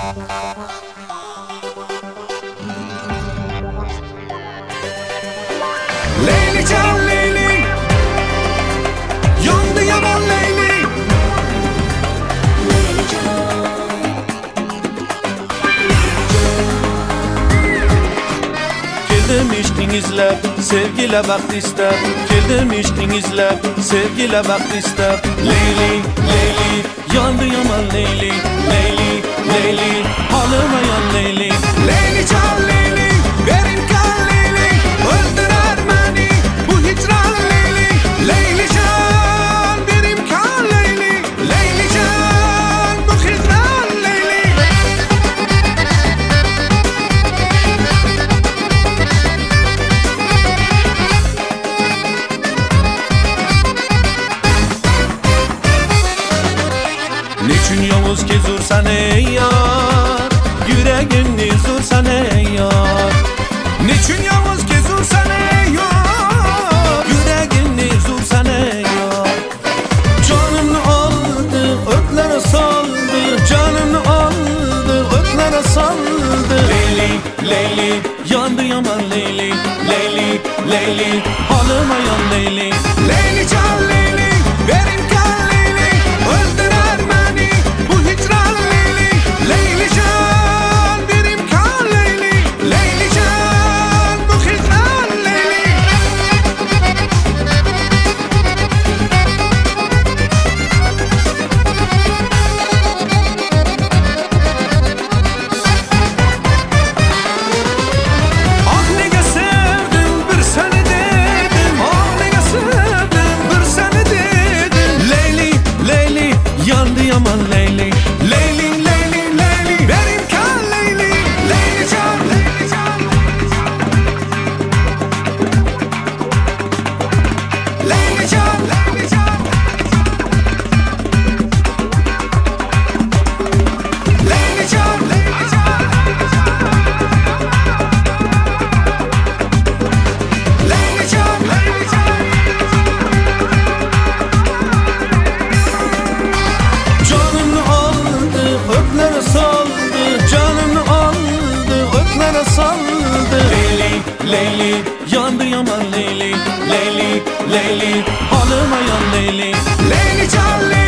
Leyli can Leyli, yandı yaman Leyli. Geldim içtin izler, sevgiyle vakti ister. Geldim içtin izler, sevgiyle vakti ister. Leyli, Leyli, yandı yaman Leyli. Leyli, Leyli, halıma yan Leyli. Leyli can Leyli, benim kan Leyli. Öldürer beni bu hicran Leyli. Leyli can, benim kan Leyli. Leyli can, bu hicran Leyli. Niçin Yavuz gezursan ey yar, yüreğini zursan ey yar. Niçin yalnız gezursan ey yar, Yüreğini zursan ey yar. Canımı aldı, ötlere saldı. Canımı aldı, ötlere saldı. Leyli, Leyli, yandı yaman Leyli. Leyli, Leyli, halıma yan Leyli. Leyli can Leyli, benim kan Leyli. Öldürer beni bu hicran Leyli. Leyli can, benim kan Leyli. Leyli can, bu hicran Leyli. Ah ne sevdim bir seni dedim. Ah ne sevdim bir seni dedim. Leyli, Leyli, yandı yaman Leyli. Leyli, Leyli, Leyli, benim kan Leyli. Leyli can, Leyli can. Leyli can, Leyli can. Leyli can, Leyli can. Leyli can, Leyli can. Canımı aldı, ötlere saldı. Canımı aldı, ötlere saldı. Leyli, Leyli, yandı yaman Leyli. Leyli, Leyli, halıma yan Leyli. Leyli can, Leyli